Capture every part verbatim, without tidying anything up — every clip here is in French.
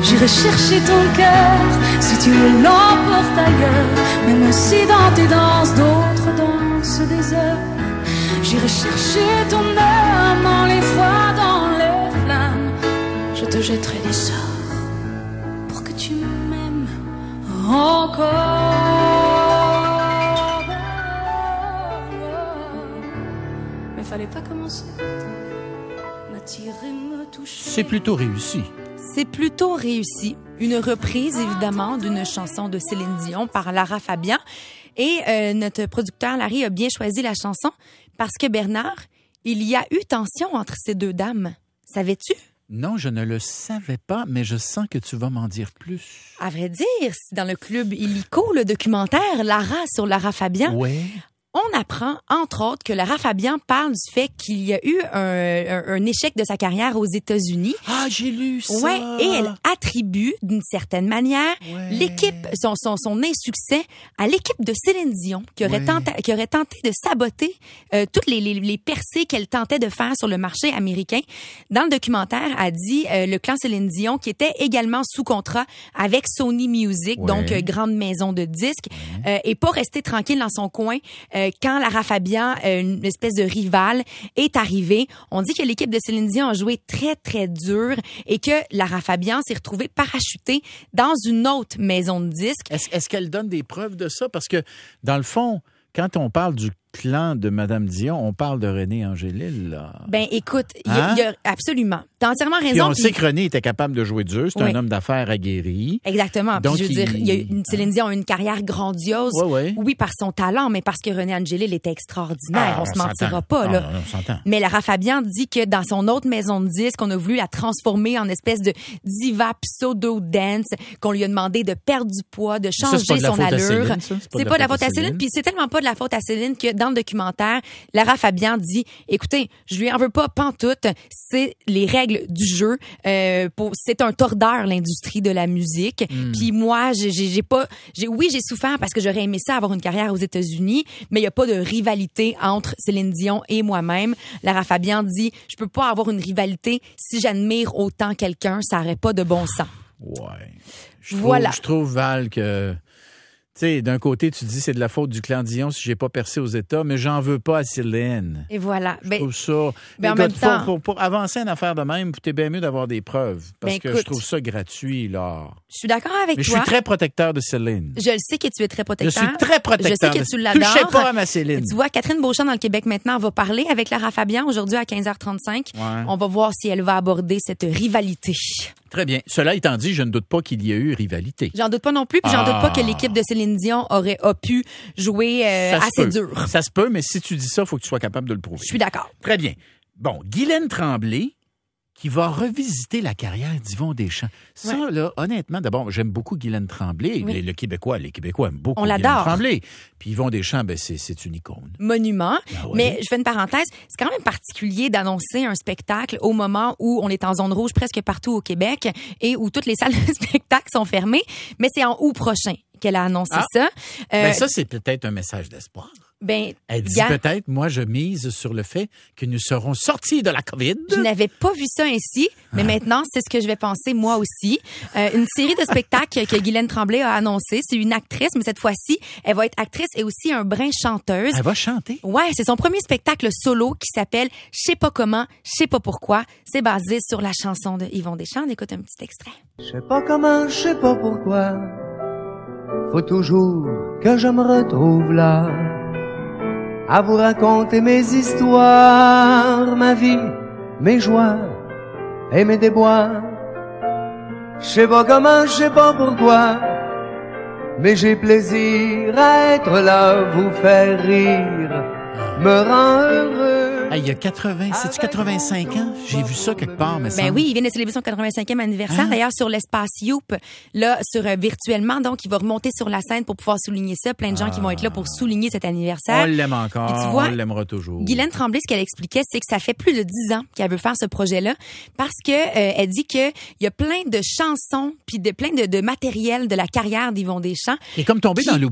J'irai chercher ton cœur si tu l'emportes ailleurs, même si dans tes danses d'autres dansent des heures. J'irai chercher ton âme dans les froids, dans les flammes. Je te jetterai des sorts pour que tu m'aimes encore. Mais fallait pas commencer. M'attirer, me toucher. C'est plutôt réussi. C'est plutôt réussi. Une reprise, évidemment, d'une chanson de Céline Dion par Lara Fabian. Et euh, notre producteur, Larry, a bien choisi la chanson parce que, Bernard, il y a eu tension entre ces deux dames. Savais-tu? Non, je ne le savais pas, mais je sens que tu vas m'en dire plus. À vrai dire, dans le club illico, le documentaire Lara sur Lara Fabian, ouais. On apprend, entre autres, que Lara Fabian parle du fait qu'il y a eu un, un, un échec de sa carrière aux États-Unis. Ah, j'ai lu ça! Ouais, et elle attribue, d'une certaine manière, ouais. l'équipe, son, son, son insuccès à l'équipe de Céline Dion, qui aurait, ouais. tenté, qui aurait tenté de saboter euh, toutes les, les, les percées qu'elle tentait de faire sur le marché américain. Dans le documentaire, a dit euh, le clan Céline Dion, qui était également sous contrat avec Sony Music, ouais. donc euh, grande maison de disques, ouais. euh, et pas resté tranquille dans son coin. Euh, Quand Lara Fabian, une espèce de rivale, est arrivée, on dit que l'équipe de Céline Dion a joué très, très dur et que Lara Fabian s'est retrouvée parachutée dans une autre maison de disques. Est-ce, est-ce qu'elle donne des preuves de ça? Parce que, dans le fond, quand on parle du clan de Madame Dion, on parle de René Angélil, là. Ben, écoute, il hein? y, y a absolument. T'as entièrement raison. Puis on pis... sait que René était capable de jouer dur. C'est oui. un homme d'affaires aguerri. Exactement. Donc, puis je veux il... dire, il y a une, Céline Dion a une carrière grandiose. Oui, oui. Oui, par son talent, mais parce que René Angélil était extraordinaire. Ah, on, on se mentira pas, ah, là. On s'entend. Mais Lara Fabian dit que dans son autre maison de disques, on a voulu la transformer en espèce de diva pseudo-dance, qu'on lui a demandé de perdre du poids, de changer ça, son allure. Céline, c'est pas, c'est pas de la faute à Céline. Puis c'est tellement pas de la faute à Céline que dans le documentaire, Lara Fabian dit, écoutez, je lui en veux pas pantoute, c'est les règles du jeu. Euh, pour, c'est un tordeur, l'industrie de la musique. Mm. Puis moi, j'ai, j'ai, j'ai pas, j'ai, oui, j'ai souffert parce que j'aurais aimé ça avoir une carrière aux États-Unis, mais il y a pas de rivalité entre Céline Dion et moi-même. Lara Fabian dit, je peux pas avoir une rivalité si j'admire autant quelqu'un, ça aurait pas de bon sens. Ouais. Je voilà. Trouve, je trouve, Val, que... Tu sais, d'un côté, tu dis c'est de la faute du clan Dion si j'ai pas percé aux États, mais j'en veux pas à Céline. Et voilà. Je ben, trouve ça... Ben, en écoute, même faut, temps... pour, pour avancer une affaire de même, t'es bien mieux d'avoir des preuves. Parce ben, que écoute, je trouve ça gratuit, là. Je suis d'accord avec mais toi. Mais je suis très protecteur de Céline. Je le sais que tu es très protecteur. Je suis très protecteur. Je sais que tu l'adores. Touchez pas à ma Céline. Tu vois, Catherine Beauchamp dans le Québec maintenant va parler avec Lara Fabian aujourd'hui à quinze heures trente-cinq. Ouais. On va voir si elle va aborder cette rivalité. Très bien. Cela étant dit, je ne doute pas qu'il y ait eu rivalité. J'en doute pas non plus, puis ah. j'en doute pas que l'équipe de Céline Dion aurait a pu jouer euh, assez peut. dur. Ça se peut, mais si tu dis ça, il faut que tu sois capable de le prouver. Je suis d'accord. Très bien. Bon, Guylaine Tremblay, qui va revisiter la carrière d'Yvon Deschamps. Ça, ouais. là, honnêtement, d'abord, j'aime beaucoup Guylaine Tremblay. Oui. Le, le Québécois, les Québécois aiment beaucoup On Guylaine l'adore. Tremblay. Puis Yvon Deschamps, ben, c'est, c'est une icône. Monument. Ah ouais. Mais je fais une parenthèse. C'est quand même particulier d'annoncer un spectacle au moment où on est en zone rouge presque partout au Québec et où toutes les salles de spectacle sont fermées. Mais c'est en août prochain qu'elle a annoncé ah. ça. Euh, ben ça, c'est peut-être un message d'espoir. Ben, Elle dit gars, peut-être, moi, je mise sur le fait que nous serons sortis de la COVID. Je n'avais pas vu ça ainsi, mais ah. maintenant, c'est ce que je vais penser moi aussi. Euh, une série de spectacles que Guylaine Tremblay a annoncé. C'est une actrice, mais cette fois-ci, elle va être actrice et aussi un brin chanteuse. Elle va chanter? Ouais, c'est son premier spectacle solo qui s'appelle « Je sais pas comment, je sais pas pourquoi ». C'est basé sur la chanson de Yvon Deschamps. On écoute un petit extrait. Je sais pas comment, je sais pas pourquoi. Faut toujours que je me retrouve là. À vous raconter mes histoires, ma vie, mes joies et mes déboires. Je sais pas comment, je sais pas pourquoi, mais j'ai plaisir à être là, vous faire rire, me rend heureux. Hey, il y a quatre-vingts, c'est-tu quatre-vingt-cinq ans? J'ai vu ça quelque part, mais ça. Ben oui, il vient de célébrer son quatre-vingt-cinquième anniversaire, hein? D'ailleurs, sur l'espace Youp, là, sur euh, virtuellement, donc, il va remonter sur la scène pour pouvoir souligner ça. Plein de gens ah. qui vont être là pour souligner cet anniversaire. On l'aime encore, tu vois, on l'aimera toujours. Guylaine Tremblay, ce qu'elle expliquait, c'est que ça fait plus de dix ans qu'elle veut faire ce projet-là, parce que euh, elle dit que il y a plein de chansons, puis de plein de, de matériel de la carrière d'Yvon Deschamps. Et comme tombé qui... dans l'oubli.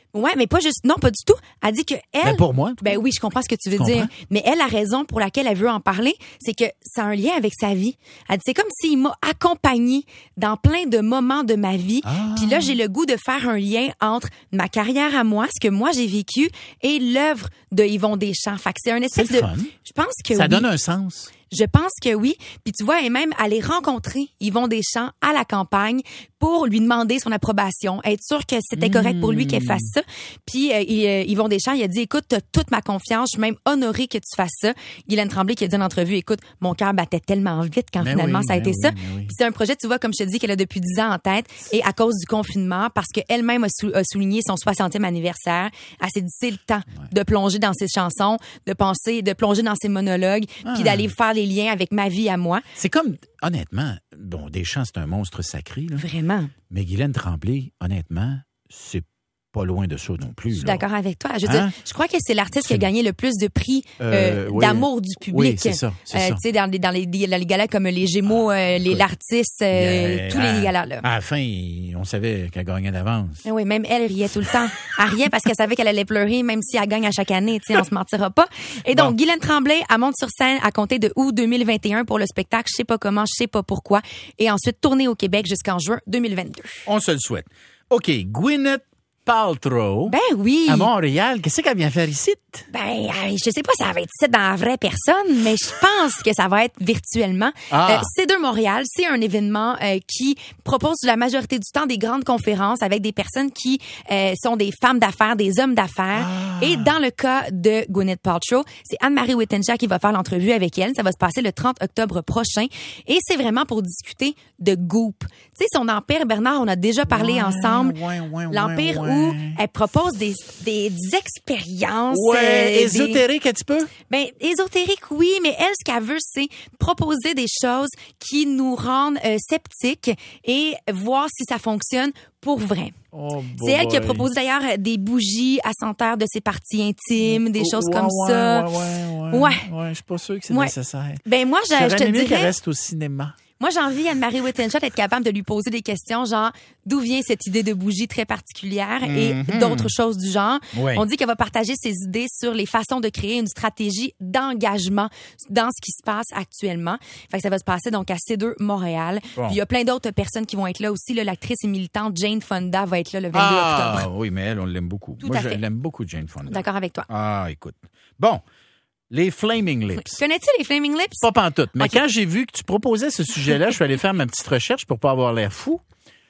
Ouais, mais pas juste, non, pas du tout. Elle dit que elle. Ben pour moi. Ben oui, je comprends ce que tu veux Je dire. comprends. Mais elle, la raison pour laquelle elle veut en parler, c'est que ça a un lien avec sa vie. Elle dit, c'est comme s'il m'a accompagnée dans plein de moments de ma vie. Ah. Puis là, j'ai le goût de faire un lien entre ma carrière à moi, ce que moi j'ai vécu, et l'œuvre de Yvon Deschamps. Fait que c'est un espèce C'est le de. fun. Je pense que Ça oui. donne un sens. Je pense que oui. Puis tu vois, elle est même allée rencontrer Yvon Deschamps à la campagne pour lui demander son approbation, être sûr que c'était correct pour lui qu'elle fasse ça. Puis euh, Yvon Deschamps, il a dit, écoute, t'as toute ma confiance, je suis même honorée que tu fasses ça. Guylaine Tremblay qui a dit en entrevue, écoute, mon cœur battait tellement vite quand Mais finalement oui, ça a mais été oui, ça. mais oui. Puis c'est un projet, tu vois, comme je te dis, qu'elle a depuis dix ans en tête et à cause du confinement, parce qu'elle-même a, sou- a souligné son soixantième anniversaire, elle s'est dit, c'est le temps de plonger dans ses chansons, de penser, de plonger dans ses monologues, Ah. puis d'aller faire les liens avec ma vie à moi. C'est comme, honnêtement, bon, Deschamps, c'est un monstre sacré, là. Vraiment. Mais Guylaine Tremblay, honnêtement, c'est pas loin de ça non plus. Je suis là. d'accord avec toi. Je veux Hein? dire, je crois que c'est l'artiste qui a C'est- gagné le plus de prix euh, Euh, oui. d'amour du public. Oui, c'est ça, c'est Euh, ça. Tu sais, dans les, dans les, dans les galas comme les Gémeaux, euh, les écoute, l'artiste, euh, Euh, tous à- les galas là. À la fin, on savait qu'elle gagnait d'avance. Oui, même elle riait tout le temps. Elle riait parce qu'elle savait qu'elle allait pleurer, même si elle gagne à chaque année. Tu sais, on se mentira pas. Et donc, Bon. Guylaine Tremblay, elle monte sur scène à compter de août deux mille vingt et un pour le spectacle Je sais pas comment, je sais pas pourquoi. Et ensuite, tournée au Québec jusqu'en juin deux mille vingt-deux. On se le souhaite. OK, Gwyneth Paltrow, Ben oui. à Montréal, qu'est-ce qu'elle vient faire ici? Ben, euh, je sais pas si ça va être ça dans la vraie personne, mais je pense que ça va être virtuellement. Ah. Euh, C deux Montréal, c'est un événement euh, qui propose la majorité du temps des grandes conférences avec des personnes qui euh, sont des femmes d'affaires, des hommes d'affaires. Ah. Et dans le cas de Gwyneth Paltrow, c'est Anne-Marie Wittenshaw qui va faire l'entrevue avec elle. Ça va se passer le trente octobre prochain. Et c'est vraiment pour discuter de Goop. Tu sais, son empire, Bernard, on a déjà parlé Ouais, ensemble. ouais, ouais, L'empire ouais, où ouais. elle propose des, des expériences. Ouais, euh, des- ésotérique un petit peu? ben, ésotérique, oui, mais elle, ce qu'elle veut, c'est proposer des choses qui nous rendent euh, sceptiques et voir si ça fonctionne pour vrai. Oh, C'est elle qui a boy. proposé d'ailleurs euh, des bougies à senteur de ses parties intimes, des choses Ouais, comme ouais, ça. Ouais, ouais, ouais. Ouais. Ouais, je suis pas sûr que c'est Ouais. nécessaire. Ben moi, je, je J'aurais te aimé qu'elle dirais, reste au cinéma. moi j'ai envie Anne-Marie Wittenshaw d'être capable de lui poser des questions genre d'où vient cette idée de bougie très particulière et Mhm. d'autres choses du genre. Ouais. On dit qu'elle va partager ses idées sur les façons de créer une stratégie d'engagement dans ce qui se passe actuellement. Fait que ça va se passer donc à C deux Montréal. Bon. Puis il y a plein d'autres personnes qui vont être là aussi. Là, l'actrice et militante Jane Fonda va être là le vingt-deux Ah, octobre. oui, mais elle, on l'aime beaucoup. Tout Moi, à je fait. l'aime beaucoup, Jane Fonda. D'accord avec toi. Ah, écoute. Bon, les Flaming Lips. Connais-tu les Flaming Lips? Pas pantoute. Mais Ok. quand j'ai vu que tu proposais ce sujet-là, je suis allé faire ma petite recherche pour pas avoir l'air fou.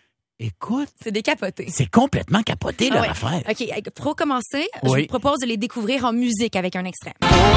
Écoute, C'est décapoté. c'est complètement capoté, leur Ah ouais. affaire. OK, pour commencer, je Oui. vous propose de les découvrir en musique avec un extrait.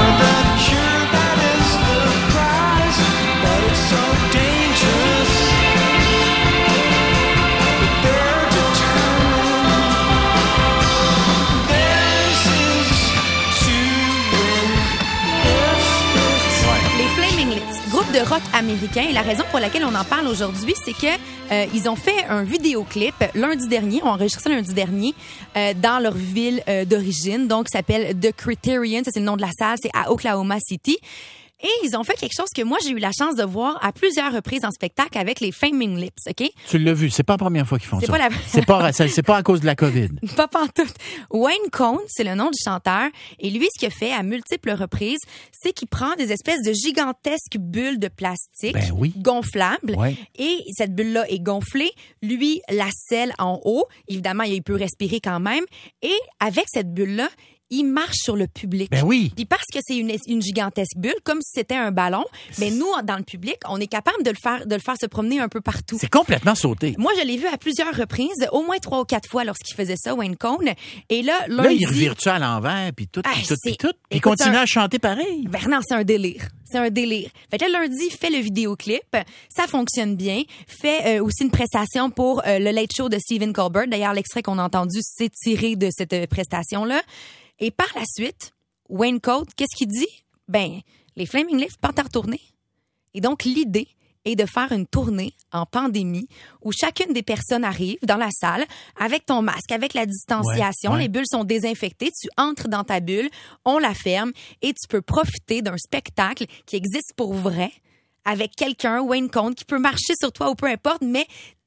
Les Flaming Lips, groupe de rock américain. Et la raison pour laquelle on en parle aujourd'hui, c'est que euh, ils ont fait un vidéoclip lundi dernier, on a enregistré ça lundi dernier, euh, dans leur ville euh, d'origine. Donc, ça s'appelle The Criterion. Ça, c'est le nom de la salle. C'est à Oklahoma City. Et ils ont fait quelque chose que moi, j'ai eu la chance de voir à plusieurs reprises en spectacle avec les Flaming Lips, OK? Tu l'as vu, c'est pas la première fois qu'ils font C'est ça. pas la- C'est pas, ça- c'est pas à cause de la COVID. Pas pantoute. Wayne Cohn, c'est le nom du chanteur. Et lui, ce qu'il a fait à multiples reprises, c'est qu'il prend des espèces de gigantesques bulles de plastique Ben oui. gonflables. Ouais. Et cette bulle-là est gonflée. Lui, la scelle en haut. Évidemment, il peut respirer quand même. Et avec cette bulle-là, il marche sur le public. Ben oui. Puis parce que c'est une, une gigantesque bulle, comme si c'était un ballon, mais nous, dans le public, on est capable de le faire, de le faire se promener un peu partout. C'est complètement sauté. Moi, je l'ai vu à plusieurs reprises, au moins trois ou quatre fois lorsqu'il faisait ça, Wayne Cohn. Et là, Là, lundi... il revire-tu à l'envers, puis tout, puis Ah, tout, puis c'est- tout. Il Écoute, continue c'est un- à chanter pareil. Bernard, c'est un délire. C'est un délire. Fait que là, lundi, fait le vidéoclip. Ça fonctionne bien. Fait euh, aussi une prestation pour euh, le Late Show de Stephen Colbert. D'ailleurs, l'extrait qu'on a entendu, c'est tiré de cette euh, prestation-là. Et par la suite, Wayne Cohn, qu'est-ce qu'il dit? Ben, les Flaming Lips partent en tournée. Et donc, l'idée est de faire une tournée en pandémie où chacune des personnes arrive dans la salle avec ton masque, avec la distanciation, Ouais, ouais. les bulles sont désinfectées, tu entres dans ta bulle, on la ferme et tu peux profiter d'un spectacle qui existe pour vrai avec quelqu'un, Wayne Cohn, qui peut marcher sur toi ou peu importe, mais t'es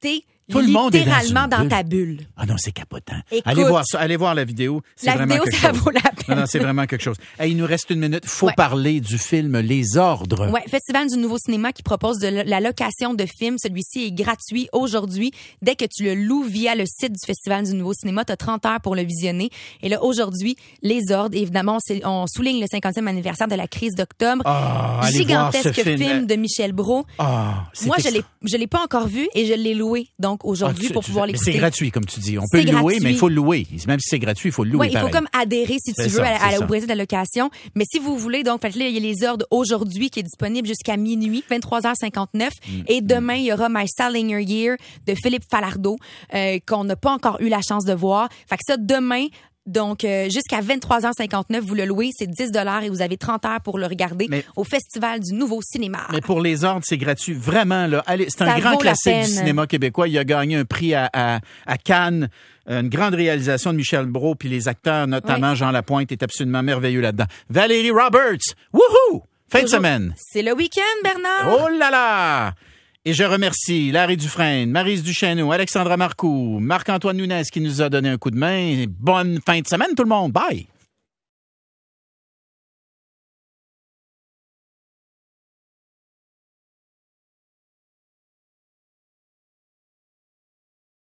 Tout le monde est dans, littéralement une dans bulle. ta bulle. Ah non, c'est capotant. Écoute, allez voir ça, allez voir la vidéo. C'est la vraiment vidéo, quelque ça chose. vaut la peine. Non, non, c'est vraiment quelque chose. Hey, il nous reste une minute. Faut Ouais. parler du film Les Ordres. Ouais, Festival du Nouveau Cinéma qui propose de la location de films. Celui-ci est gratuit aujourd'hui. Dès que tu le loues via le site du Festival du Nouveau Cinéma, tu as trente heures pour le visionner. Et là, aujourd'hui, Les Ordres, évidemment, c'est, on souligne le cinquantième anniversaire de la crise d'octobre. Ah, allez voir ce Gigantesque film. film de Michel Brault. Ah, c'est Moi, je extra- l'ai, je l'ai pas encore vu et je l'ai loué, donc aujourd'hui, Ah, tu- pour tu- pouvoir mais l'écouter. c'est gratuit, comme tu dis. On peut C'est le louer, gratuit. mais il faut le louer. Même si c'est gratuit, il faut le louer. Oui, il faut pareil. comme adhérer, si tu C'est veux, ça, à, c'est à, ça. au principe de la location. Mais si vous voulez, donc, faites-le, il y a les ordres aujourd'hui qui est disponible jusqu'à minuit, vingt-trois heures cinquante-neuf. Mm. Et demain, il y aura My Salinger Year de Philippe Falardeau, euh, qu'on n'a pas encore eu la chance de voir. Fait que ça, demain, donc, euh, jusqu'à vingt-trois heures cinquante-neuf, vous le louez, c'est dix dollars et vous avez trente heures pour le regarder Mais- au Festival du Nouveau Cinéma. Mais pour Les Ordres, c'est gratuit. Vraiment, là. Allez, c'est un Ça grand vaut la classique du peine. cinéma québécois. Il a gagné un prix à, à, à Cannes. Une grande réalisation de Michel Brault, puis les acteurs, notamment Jean Lapointe, est absolument merveilleux là-dedans. Valérie Roberts, wouhou! Fin de Toujours- semaine. C'est le week-end, Bernard! Oh là là! Et je remercie Larry Dufresne, Maryse Duchesneau, Alexandra Marcoux, Marc-Antoine Nunez qui nous a donné un coup de main. Bonne fin de semaine tout le monde. Bye!